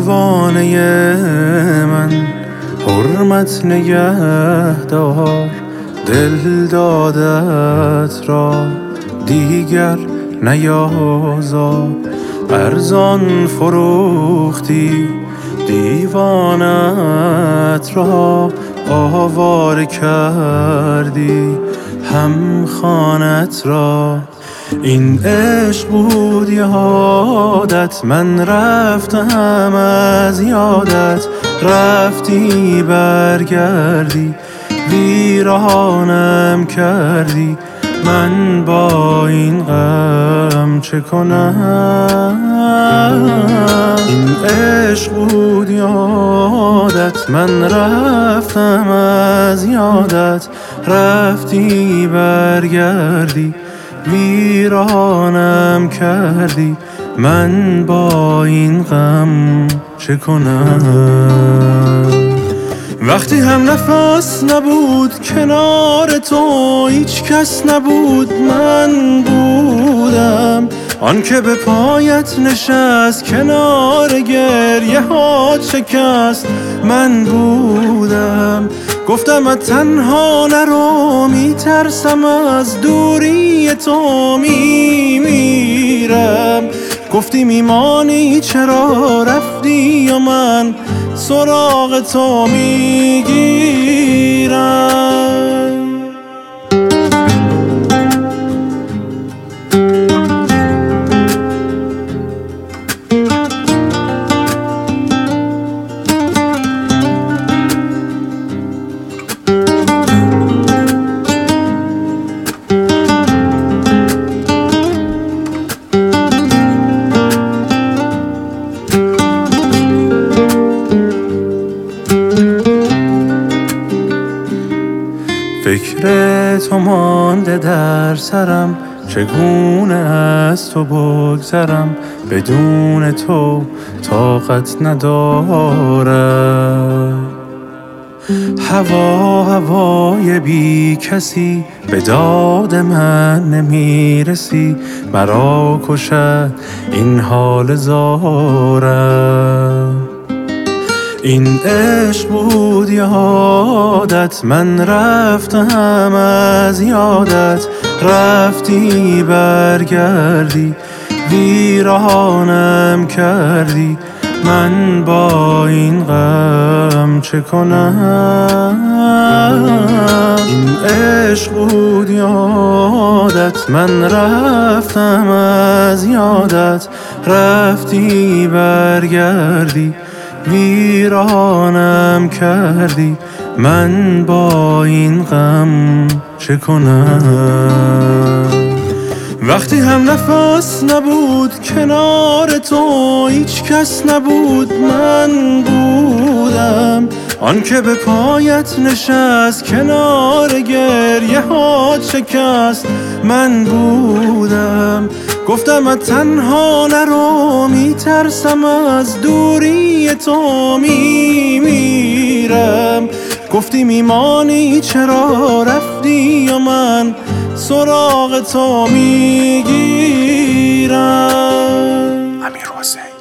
پروانه من حرمت نگه دار، دل دادت را دیگر نیازار. ارزان فروختی دیوانت را، آواره کردی هم خانت را. این عشق بود یادت، من رفتم از یادت. رفتی برگردی ویرانم کردی، من با این غم چه کنم؟ این عشق بود یادت، من رفتم از یادت. رفتی برگردی ویرانم کردی، من با این غم چه کنم؟ وقتی هم نفس نبود کنار تو، هیچ کس نبود، من بودم آن که به پایت نشست، کنار گریه ها شکست، من بودم. گفتم از تنها نرو، میترسم از دوری تو، میمیرم. گفتی میمانی چرا رفتی و من سراغ تو میگیرم. فکر تو مانده در سرم، چگونه از تو بگذرم؟ بدون تو طاقت ندارم. هوای بی کسی، به داد من نمیرسی. مرا کشد این حال زارم. این عشق بود یادت، من رفتم از یادت. رفتی برگردی ویرانم کردی، من با این غم چه کنم؟ این عشق بود یادت، من رفتم از یادت. رفتی برگردی ویرانم کردی، من با این غم چه کنم؟ وقتی هم نفس نبود کنار تو، هیچ کس نبود، من بودم آن که به پایت نشست، کنار گریه ها شکست، من بودم. گفتم از تنها نرو، میترسم از دوری تو، میمیرم. گفتی میمانی چرا رفتی و من سراغ تو میگیرم. امیر حسین